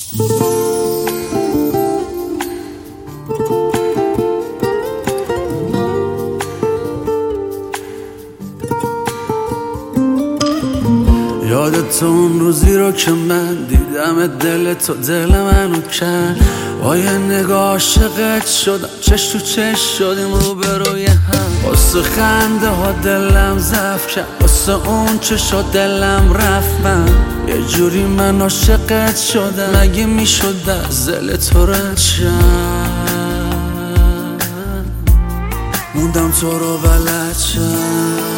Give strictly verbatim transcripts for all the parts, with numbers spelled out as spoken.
یادت اون روزی رو که من دیدم دل تو دل منو کرد، با یه نگاه عاشقت شدم، چش تو چش شدیم رو به روی هم. واسه خنده ها دلم ضعف کرد، واسه اون چشا دلم رفت. من یه جوری من عاشقت شدم، مگه میشد از دل تو رد شم؟ موندم تو رو بلد شم.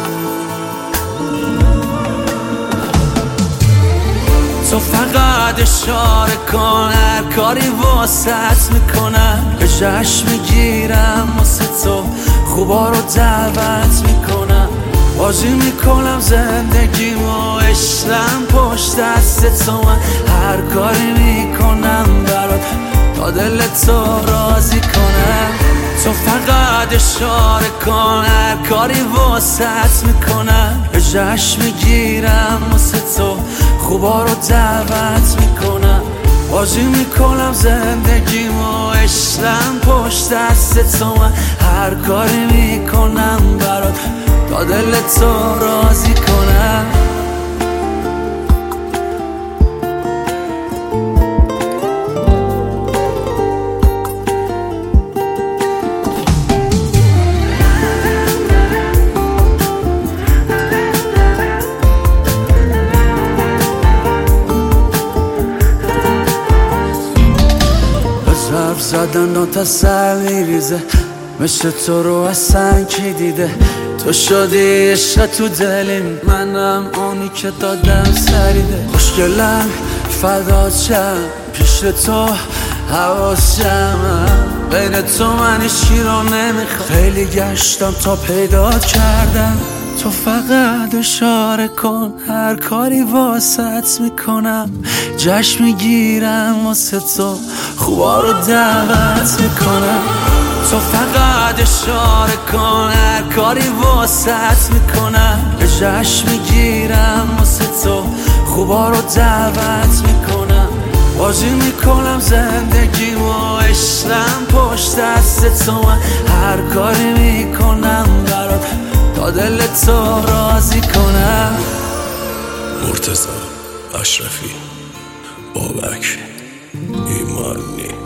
تو فقط اشاره کن، هر کاری واسط میکنم، به جشن میگیرم واسه تو، خوبا رو دعوت میکنم، بازی میکنم زندگیمو، عشقم پشت دست تو. من هر کاری میکنم برات تا دل تو راضی کنم. تو فقط اشاره کن، هر کاری واسط میکنم، به جشن میگیرم واسه تو، خوبا رو دعوت میکنم، بازی میکنم زندگیمو، عشقم پشت دست تو. من هر کاری میکنم برات تا دل تو راضی کنم. حرف زدن و تسل میریزه، مثل تو رو اصلا کی دیده؟ تو شدی عشق تو دلیم، منم اونی که دادم سریده. خوشگلم فدات شم، پیش تو حواسم، بین تو من هیچی رو نمیخوام، خیلی گشتم تا پیدات کردم. تو فقط اشاره کن، هر کاری واسط میکنم، جشن میگیرم واسه تو، خوبا رو دعوت میکنم. تو فقط اشاره کن، هر کاری واسط میکنم، جشن میگیرم واسه تو، خوبا رو دعوت میکنم، بازی میکنم زندگیمو، عشقم پشت دست تو. من هر کاری میکنم برات تا دل تو راضی کنم. مرتضی اشرفی، بابک ایمانی.